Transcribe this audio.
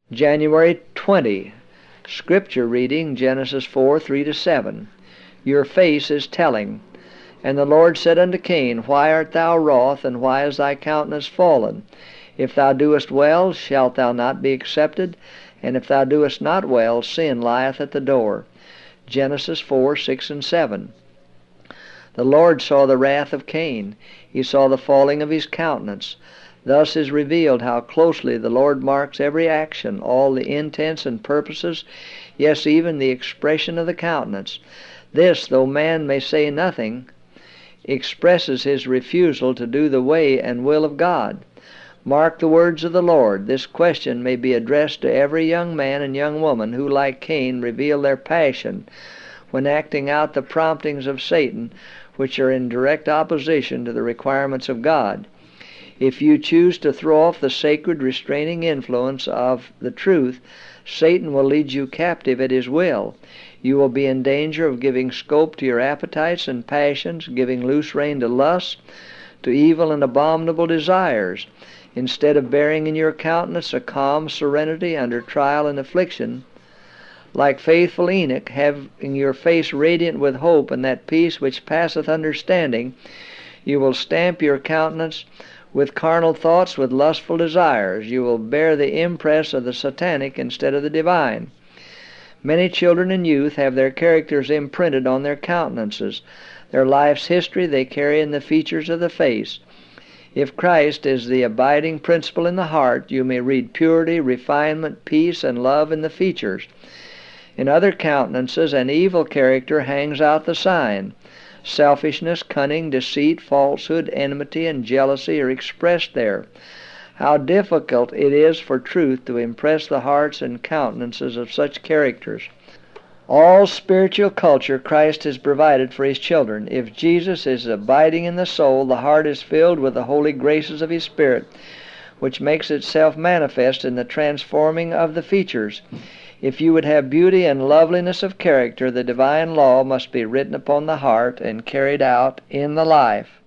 January 20. Scripture reading, Genesis 4:3-7. Your face is telling. And the Lord said unto Cain, Why art thou wroth, and why is thy countenance fallen? If thou doest well, shalt thou not be accepted? And if thou doest not well, sin lieth at the door. Genesis 4:6-7. The Lord saw the wrath of Cain. He saw the falling of his countenance. Thus is revealed how closely the Lord marks every action, all the intents and purposes, yes, even the expression of the countenance. This, though man may say nothing, expresses his refusal to do the way and will of God. Mark the words of the Lord. This question may be addressed to every young man and young woman who, like Cain, reveal their passion when acting out the promptings of Satan, which are in direct opposition to the requirements of God. If you choose to throw off the sacred restraining influence of the truth, Satan will lead you captive at his will. You will be in danger of giving scope to your appetites and passions, giving loose rein to lust, to evil and abominable desires. Instead of bearing in your countenance a calm serenity under trial and affliction, like faithful Enoch, having your face radiant with hope and that peace which passeth understanding, you will stamp your countenance with carnal thoughts, with lustful desires. You will bear the impress of the satanic instead of the divine. Many children and youth have their characters imprinted on their countenances. Their life's history they carry in the features of the face. If Christ is the abiding principle in the heart, you may read purity, refinement, peace, and love in the features. In other countenances, an evil character hangs out the sign. Selfishness, cunning, deceit, falsehood, enmity, and jealousy are expressed there. How difficult it is for truth to impress the hearts and countenances of such characters. All spiritual culture Christ has provided for his children. If Jesus is abiding in the soul, the heart is filled with the holy graces of his Spirit, which makes itself manifest in the transforming of the features. If you would have beauty and loveliness of character, the divine law must be written upon the heart and carried out in the life.